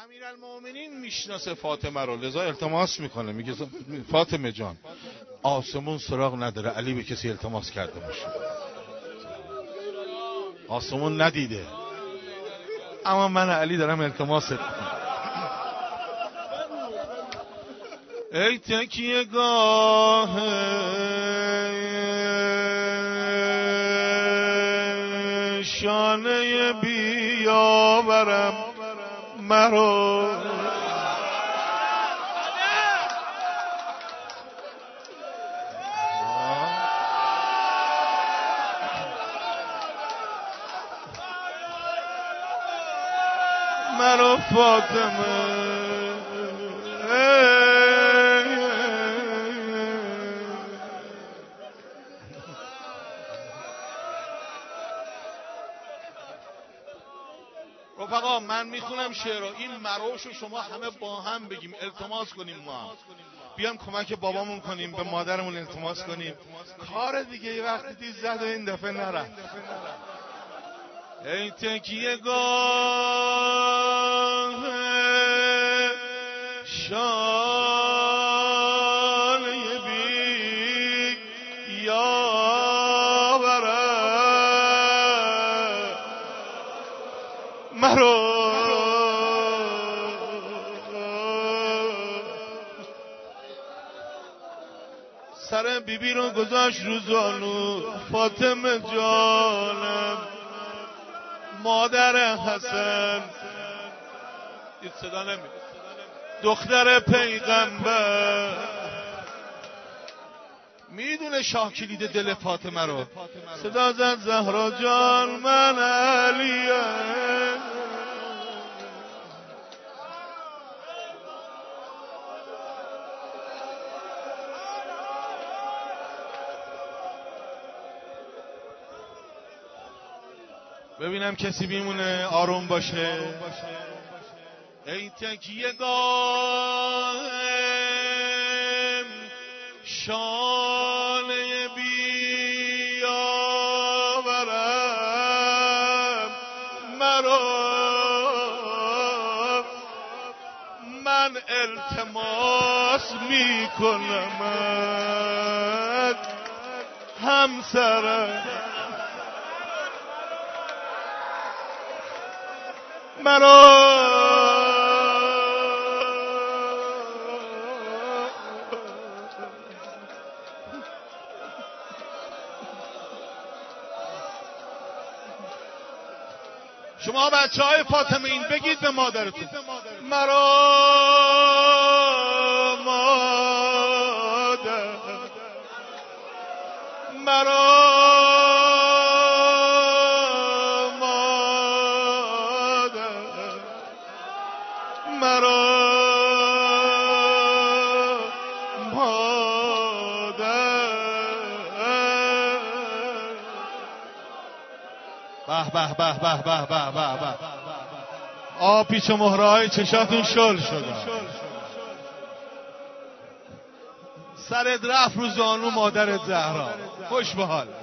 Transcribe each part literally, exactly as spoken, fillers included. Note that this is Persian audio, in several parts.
امیرالمومنین میشناسه فاطمه رو، لذا التماس میکنه، میگه فاطمه جان آسمون سراغ نداره علی به کسی التماس کرده باشه. آسمون ندیده، اما من علی دارم التماست میکنم. ای تکیه گاه شانه بیاورم مرا، مرا فاطمه رفقا. من میخونم شعر، این مروشو شما همه با هم بگیم، التماس کنیم، ما هم بیام کمک بابامون کنیم، به مادرمون التماس کنیم. کار دیگه ای وقتی دید زد و این دفعه نرفت. ای تکیه گاه شانه بی یاورم مرا، سر بیبی رو گذاشت رو زانو، فاطمه جانم مادر حسن، این صدا نمی دختر پیغمبر، میدونه شاه کلید دل فاطمه رو. صدا زد زهرا جان من علیم. ببینم کسی بیمونه آروم باشه. ای تکیه گاه شانه بیاورم مرا، من التماس میکنم همسرم مرا، شما بچه های فاطمه این بگید به مادرتون مرا مادر، مرا مادر، مرا مادر. به به به به به به به به. آ پیچ و مهرهای چشاتون شل شدن، سرت رفت رو زانو مادرت زهرا. خوش به حال.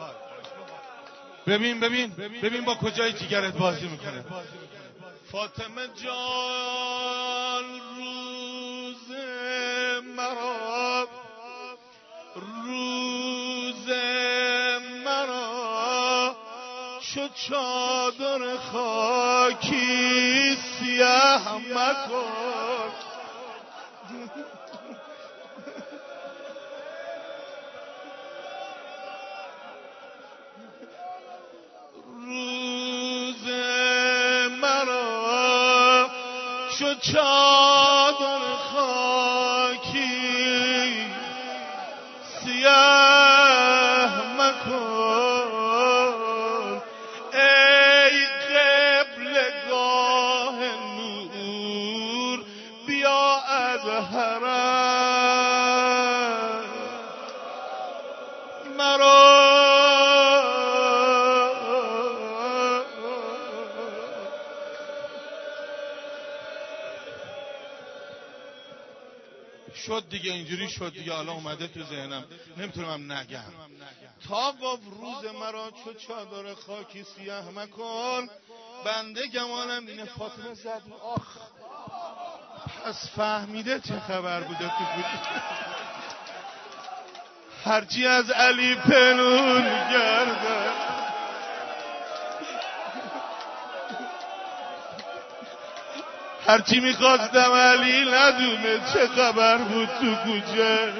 ببین ببین ببین با کجای جیگرت بازی میکنه. فاطمه جان روز مرا، روز مرا شد چادر خاکی سیاه مکن. روز مرا شد چادر خاکی سیاه مکن، ای قبلگاه نور بیا از حرم مرا. شد دیگه، اینجوری شد دیگه، حالا اومده تو ذهنم نمیتونم نگم. تا گفت روز مرا چو چادر خاکی سیاه مکن، بنده گمانم اینه فاطمه زد آخ پس فهمیده چه خبر بوده تو بود. هرچی از علی پنون گرده هرچی میخواستم علی ندونه چه خبر بود تو کوچه.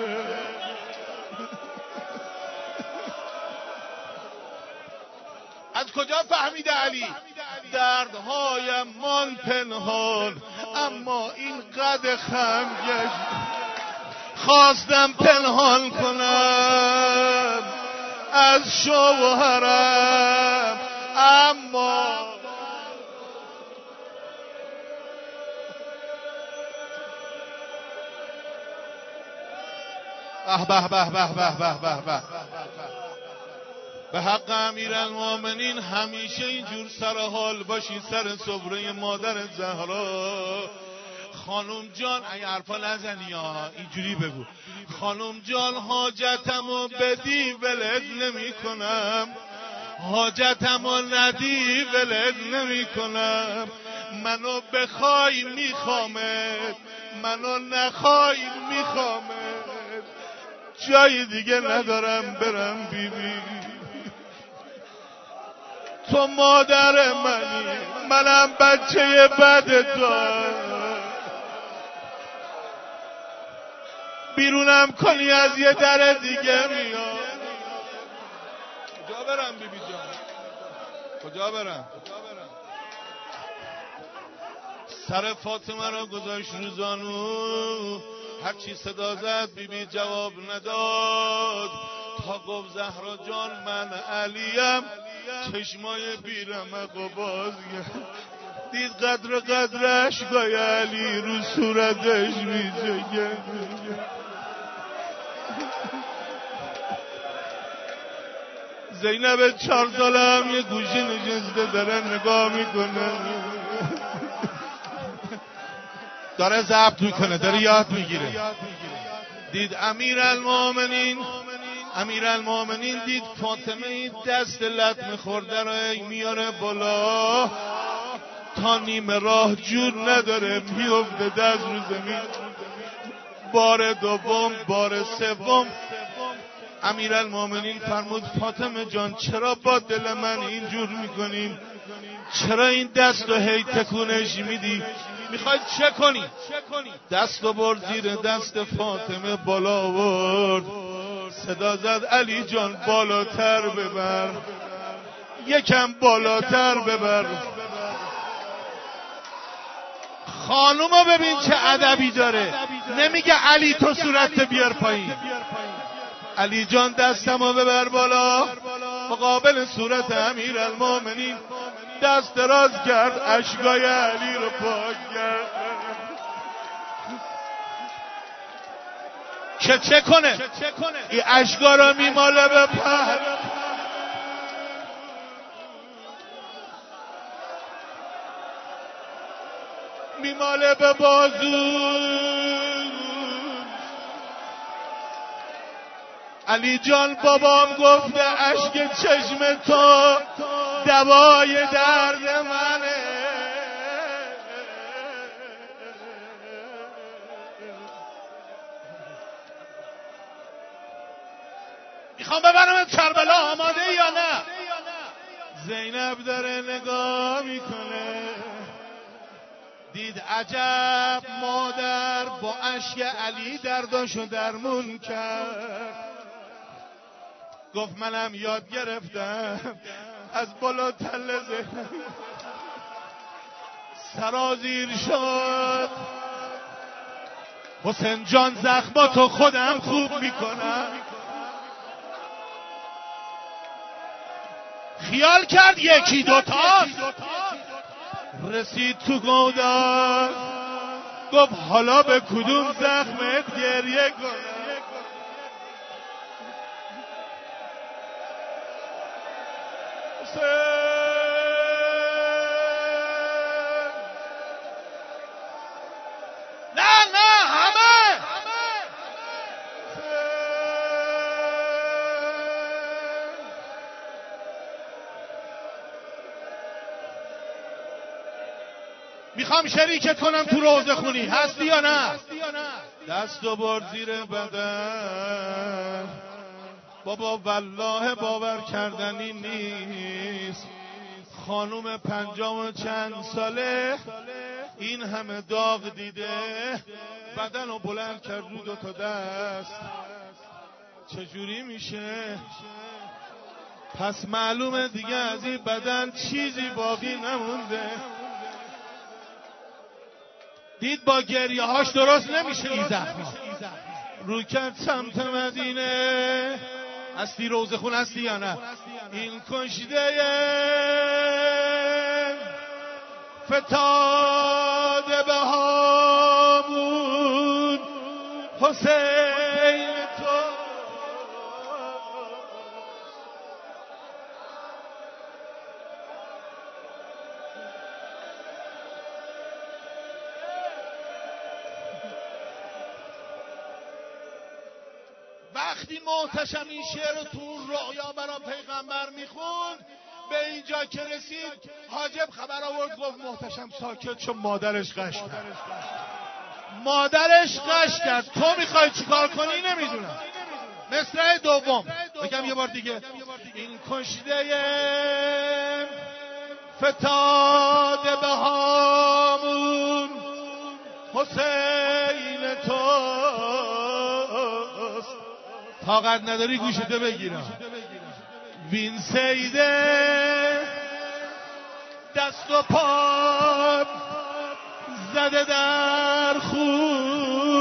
از کجا فهمیده علی؟ دردهایم مان پنهان اما این قد خمگش خواستم پنهان کنم از شوهرم اما به به به به به به به به به حق امیرالمومنین همیشه اینجور سر حال باشی سر سفره مادر زهرا. خانم جان ای حرفا نزنی ها اینجوری بگو خانم جان حاجتمو بدی ولد نمی کنم حاجتمو ندی ولد نمی کنم منو بخوای میخوامت منو نخوای میخوامت جای دیگه ندارم برم بی بی. تو مادر منی منم بچه بد تو بیرونم کنی از یه در دیگه میام. کجا برم بی بی جان کجا برم؟ سر فاطمه را گذاشت روزانو هرچی صدا زد بی بی جواب نداد تا گفت زهرا جان من علیم چشمای بیرمق و باز دید قدر قدرش گای علی رو صورتش میجگه. زینب چهار ساله هم یه گوشه نشسته داره نگاه میکنه داره ضبط میکنه داره یاد میگیره. دید امیرالمومنین امیرالمومنین دید فاطمه این دست لطمه خورده رو میاره بالا تا نیمه راه جور نداره میفته دست رو زمین. بار دوم بار سوم امیرالمومنین فرمود فاطمه جان چرا با دل من اینجور میکنین؟ چرا این دست رو هی تکونش میدی؟ میخوای چه کنی؟ دست رو برد زیر دست فاطمه بالا آورد صدا زد علی جان بالاتر ببر یکم بالاتر ببر. خانومو ببین چه ادبی داره نمیگه علی تو صورت بیار پایین علی جان دستمو ببر بالا مقابل صورت امیرالمومنین دست دراز کرد اشکای علی رو پاک کرد که چه کنه این اشکا رو میماله به پر میماله به بازو. علی جان بابام گفته اشک چشم تو دوای درد منه میخوام ببرم کربلا آماده یا نه؟ زینب داره نگاه میکنه دید عجب مادر با اشک علی درداشو درمون کرد. گفت منم یاد گرفتم از بالا تله زدم سرازیر شد حسین جان زخماتو خودم خوب میکنم. خیال کرد یکی دوتا رسید تو گودار گفت حالا به کدوم زخمت گریه کنم؟ نه نه همه میخوام شریکت کنم تو روزه خونی، هستی یا نه؟ دست و بر زیر بدن. بابا والله باور کردنی نیست، خانوم پنجام و چند ساله این همه داغ دیده، بدن رو بلند کرد رو دو تا دست. چجوری میشه؟ پس معلومه دیگه از این بدن چیزی باقی نمونده. دید با گریه هاش درست نمیشه این زخمی. رو کرد سمت مدینه. هستی روزه خون هستی یا نه؟ این کشته فتاده به هامون حسین تو. وقتی محتشم این شعر رو تو رؤیا برا پیغمبر میخوند، به اینجا که رسید حاجب خبر آورد گفت محتشم ساکت شو، مادرش قش کرد. مادرش قش کرد. تو میخوای چیکار کنی نمیدونم. مصرع دوم بگم یه بار دیگه. این کشته فتاده به هامون حسین توست. طاقت نداری گوشته بگیرم. وین سیده دست و پا زده در خون